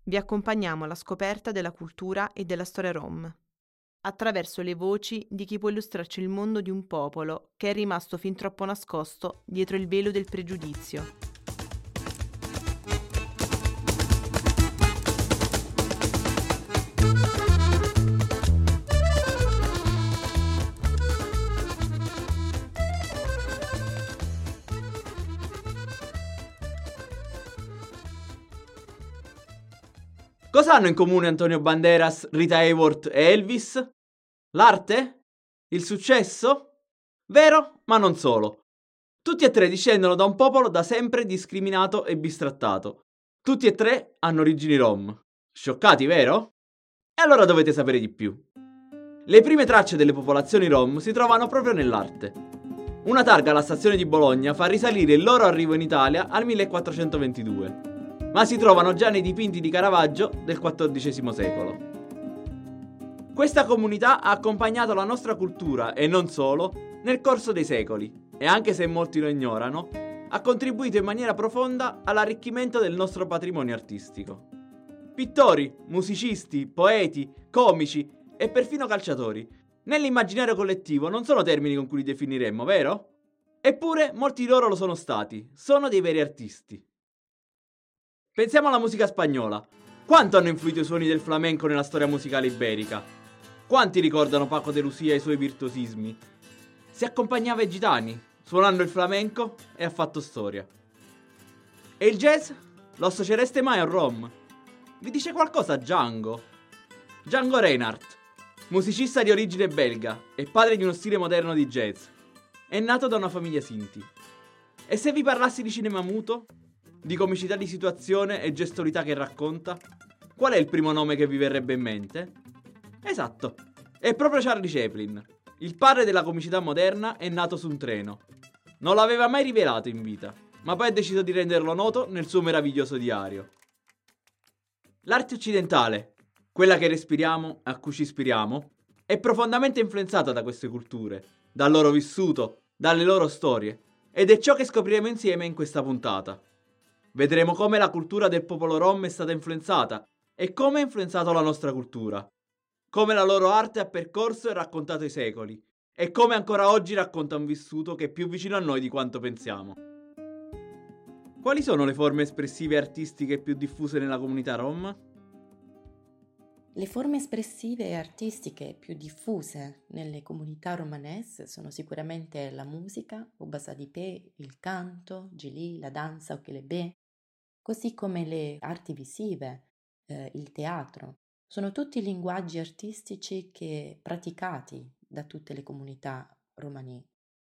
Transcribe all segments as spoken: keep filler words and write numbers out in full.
vi accompagniamo alla scoperta della cultura e della storia rom, attraverso le voci di chi può illustrarci il mondo di un popolo che è rimasto fin troppo nascosto dietro il velo del pregiudizio. Cosa hanno in comune Antonio Banderas, Rita Hayworth e Elvis? L'arte? Il successo? Vero, ma non solo. Tutti e tre discendono da un popolo da sempre discriminato e bistrattato. Tutti e tre hanno origini rom. Scioccati, vero? E allora dovete sapere di più. Le prime tracce delle popolazioni rom si trovano proprio nell'arte. Una targa alla stazione di Bologna fa risalire il loro arrivo in Italia al millequattrocentoventidue. Ma si trovano già nei dipinti di Caravaggio del quattordicesimo secolo. Questa comunità ha accompagnato la nostra cultura, e non solo, nel corso dei secoli, e anche se molti lo ignorano, ha contribuito in maniera profonda all'arricchimento del nostro patrimonio artistico. Pittori, musicisti, poeti, comici e perfino calciatori, nell'immaginario collettivo non sono termini con cui li definiremmo, vero? Eppure molti di loro lo sono stati, sono dei veri artisti. Pensiamo alla musica spagnola. Quanto hanno influito i suoni del flamenco nella storia musicale iberica? Quanti ricordano Paco de Lucia e i suoi virtuosismi? Si accompagnava ai gitani, suonando il flamenco, e ha fatto storia. E il jazz? Lo associereste mai al rom? Vi dice qualcosa Django? Django Reinhardt, musicista di origine belga e padre di uno stile moderno di jazz. È nato da una famiglia Sinti. E se vi parlassi di cinema muto? Di comicità di situazione e gestualità che racconta? Qual è il primo nome che vi verrebbe in mente? Esatto, è proprio Charlie Chaplin. Il padre della comicità moderna è nato su un treno. Non l'aveva mai rivelato in vita, ma poi ha deciso di renderlo noto nel suo meraviglioso diario. L'arte occidentale, quella che respiriamo e a cui ci ispiriamo, è profondamente influenzata da queste culture, dal loro vissuto, dalle loro storie, ed è ciò che scopriremo insieme in questa puntata. Vedremo come la cultura del popolo rom è stata influenzata e come ha influenzato la nostra cultura, come la loro arte ha percorso e raccontato i secoli e come ancora oggi racconta un vissuto che è più vicino a noi di quanto pensiamo. Quali sono le forme espressive e artistiche più diffuse nella comunità rom? Le forme espressive e artistiche più diffuse nelle comunità romanes sono sicuramente la musica, o basadipè, il canto, gili, la danza o kelebè, così come le arti visive, eh, il teatro. Sono tutti linguaggi artistici che praticati da tutte le comunità romani.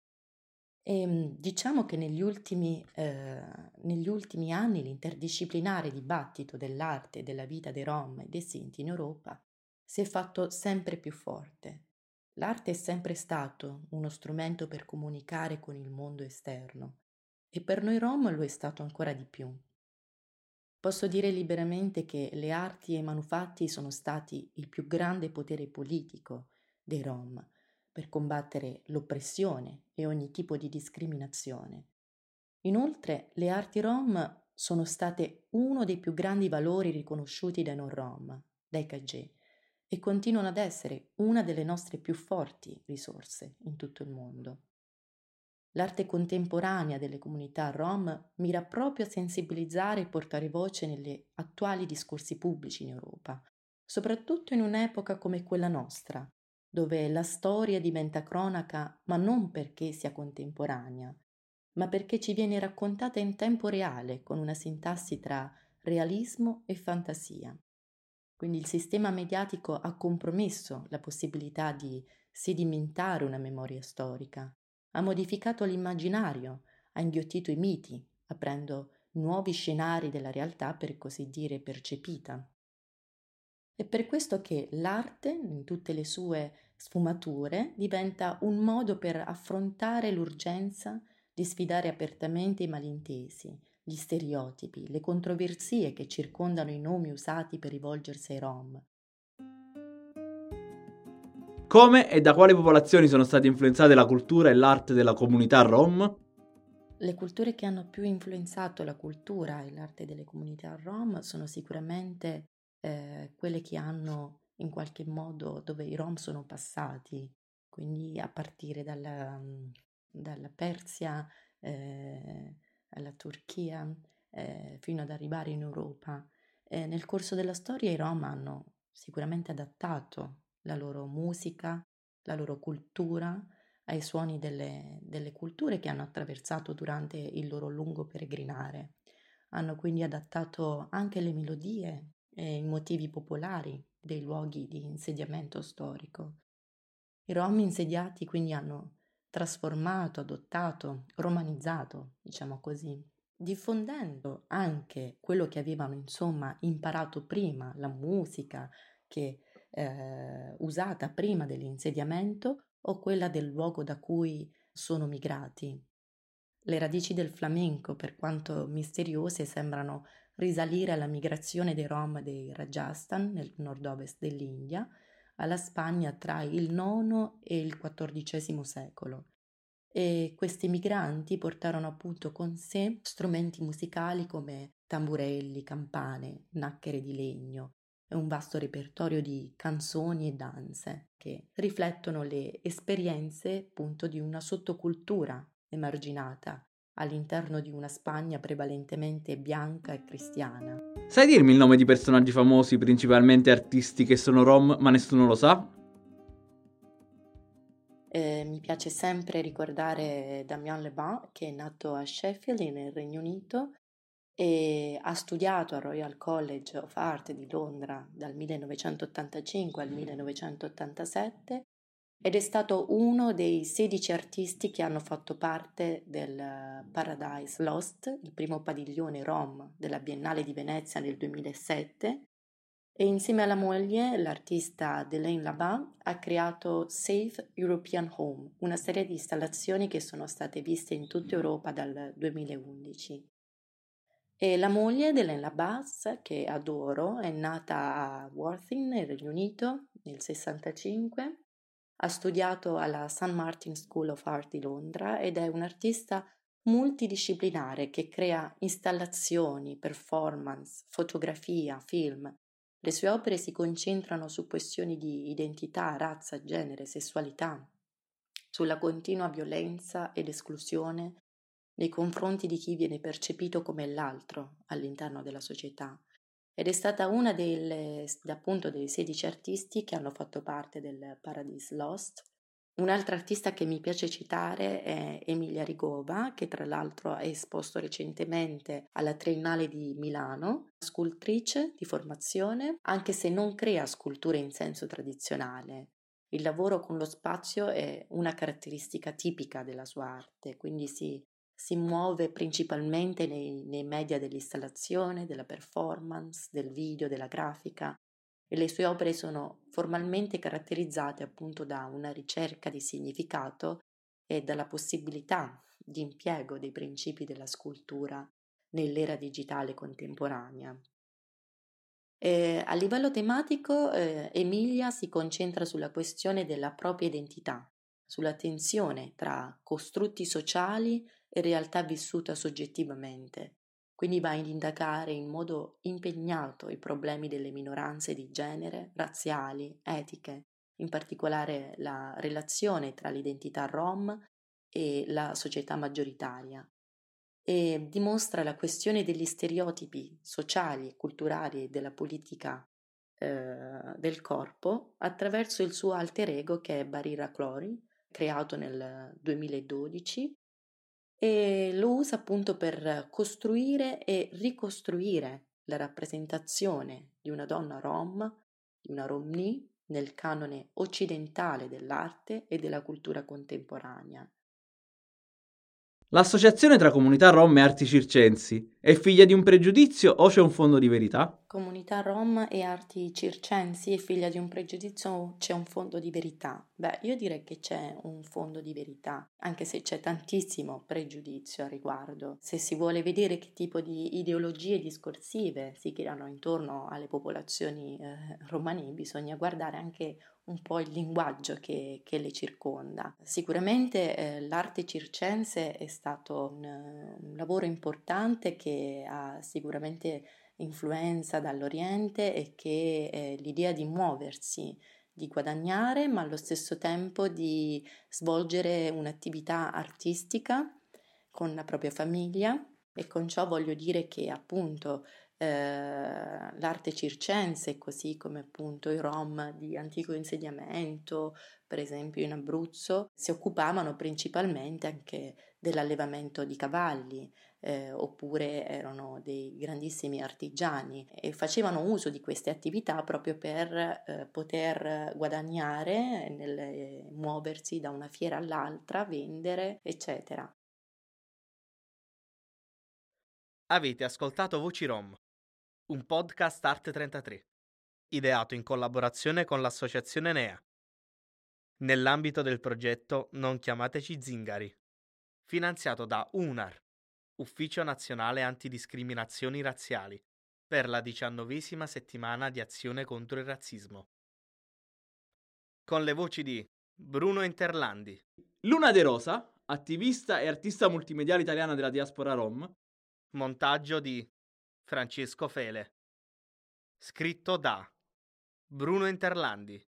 E diciamo che negli ultimi, eh, negli ultimi anni l'interdisciplinare dibattito dell'arte e della vita dei Rom e dei Sinti in Europa si è fatto sempre più forte. L'arte è sempre stato uno strumento per comunicare con il mondo esterno e per noi Rom lo è stato ancora di più. Posso dire liberamente che le arti e i manufatti sono stati il più grande potere politico dei Rom per combattere l'oppressione e ogni tipo di discriminazione. Inoltre, le arti rom sono state uno dei più grandi valori riconosciuti dai non rom, dai Kagé, e continuano ad essere una delle nostre più forti risorse in tutto il mondo. L'arte contemporanea delle comunità rom mira proprio a sensibilizzare e portare voce negli attuali discorsi pubblici in Europa, soprattutto in un'epoca come quella nostra, dove la storia diventa cronaca ma non perché sia contemporanea, ma perché ci viene raccontata in tempo reale con una sintassi tra realismo e fantasia. Quindi il sistema mediatico ha compromesso la possibilità di sedimentare una memoria storica, ha modificato l'immaginario, ha inghiottito i miti, aprendo nuovi scenari della realtà per così dire percepita. È per questo che l'arte, in tutte le sue sfumature, diventa un modo per affrontare l'urgenza di sfidare apertamente i malintesi, gli stereotipi, le controversie che circondano i nomi usati per rivolgersi ai Rom. Come e da quali popolazioni sono state influenzate la cultura e l'arte della comunità rom? Le culture che hanno più influenzato la cultura e l'arte delle comunità rom sono sicuramente eh, quelle che hanno in qualche modo dove i rom sono passati, quindi a partire dalla, dalla Persia, eh, alla Turchia, eh, fino ad arrivare in Europa. Eh, nel corso della storia i rom hanno sicuramente adattato la loro musica, la loro cultura ai suoni delle, delle culture che hanno attraversato durante il loro lungo peregrinare. Hanno quindi adattato anche le melodie e i motivi popolari dei luoghi di insediamento storico. I rom insediati quindi hanno trasformato, adottato, romanizzato, diciamo così, diffondendo anche quello che avevano insomma imparato prima, la musica che eh, usata prima dell'insediamento o quella del luogo da cui sono migrati. Le radici del flamenco, per quanto misteriose, sembrano risalire alla migrazione dei Rom dei Rajasthan nel nord-ovest dell'India alla Spagna tra il nono e il quattordicesimo secolo. E questi migranti portarono appunto con sé strumenti musicali come tamburelli, campane, nacchere di legno e un vasto repertorio di canzoni e danze che riflettono le esperienze appunto di una sottocultura emarginata all'interno di una Spagna prevalentemente bianca e cristiana. Sai dirmi il nome di personaggi famosi, principalmente artisti che sono rom, ma nessuno lo sa? Eh, mi piace sempre ricordare Damien Le Bon, che è nato a Sheffield nel Regno Unito e ha studiato al Royal College of Art di Londra dal millenovecentottantacinque al millenovecentottantasette ed è stato uno dei sedici artisti che hanno fatto parte del Paradise Lost, il primo padiglione rom della Biennale di Venezia nel duemilasette, e insieme alla moglie, l'artista Delaine Laban, ha creato Safe European Home, una serie di installazioni che sono state viste in tutta Europa dal duemilaundici. E la moglie Delaine Labas, che adoro, è nata a Worthing nel Regno Unito nel sessantacinque, ha studiato alla Saint Martin School of Art di Londra ed è un'artista multidisciplinare che crea installazioni, performance, fotografia, film. Le sue opere si concentrano su questioni di identità, razza, genere, sessualità, sulla continua violenza ed esclusione nei confronti di chi viene percepito come l'altro all'interno della società. Ed è stata una delle, appunto, dei sedici artisti che hanno fatto parte del Paradise Lost. Un'altra artista che mi piace citare è Emilia Rigova, che tra l'altro ha esposto recentemente alla Triennale di Milano, scultrice di formazione, anche se non crea sculture in senso tradizionale. Il lavoro con lo spazio è una caratteristica tipica della sua arte, quindi si, si muove principalmente nei, nei media dell'installazione, della performance, del video, della grafica, e le sue opere sono formalmente caratterizzate appunto da una ricerca di significato e dalla possibilità di impiego dei principi della scultura nell'era digitale contemporanea. E a livello tematico, eh, Emilia si concentra sulla questione della propria identità, sulla tensione tra costrutti sociali e realtà vissuta soggettivamente. Quindi va ad indagare in modo impegnato i problemi delle minoranze di genere, razziali, etiche, in particolare la relazione tra l'identità rom e la società maggioritaria, e dimostra la questione degli stereotipi sociali, culturali e della politica eh, del corpo attraverso il suo alter ego che è Barira Clory, creato nel duemiladodici, e lo usa appunto per costruire e ricostruire la rappresentazione di una donna rom, di una romni, nel canone occidentale dell'arte e della cultura contemporanea. L'associazione tra comunità rom e arti circensi è figlia di un pregiudizio o c'è un fondo di verità? Comunità rom e arti circensi è figlia di un pregiudizio o c'è un fondo di verità? Beh, io direi che c'è un fondo di verità, anche se c'è tantissimo pregiudizio a riguardo. Se si vuole vedere che tipo di ideologie discorsive si creano intorno alle popolazioni eh, romane, bisogna guardare anche un po' il linguaggio che, che le circonda. Sicuramente eh, l'arte circense è stato un, un lavoro importante che ha sicuramente influenza dall'Oriente e che eh, l'idea di muoversi, di guadagnare, ma allo stesso tempo di svolgere un'attività artistica con la propria famiglia, e con ciò voglio dire che appunto eh, l'arte circense, così come appunto i Rom di antico insediamento, per esempio in Abruzzo, si occupavano principalmente anche dell'allevamento di cavalli, eh, oppure erano dei grandissimi artigiani e facevano uso di queste attività proprio per eh, poter guadagnare, nel, eh, muoversi da una fiera all'altra, vendere, eccetera. Avete ascoltato Voci Rom, un podcast Arte trentatré, ideato in collaborazione con l'associazione N E A, nell'ambito del progetto Non chiamateci zingari, finanziato da U N A R, Ufficio Nazionale Antidiscriminazioni Razziali, per la diciannovesima settimana di azione contro il razzismo. Con le voci di Bruno Interlandi, Luna De Rosa, attivista e artista multimediale italiana della diaspora rom. montaggio di Francesco Fele, scritto da Bruno Interlandi,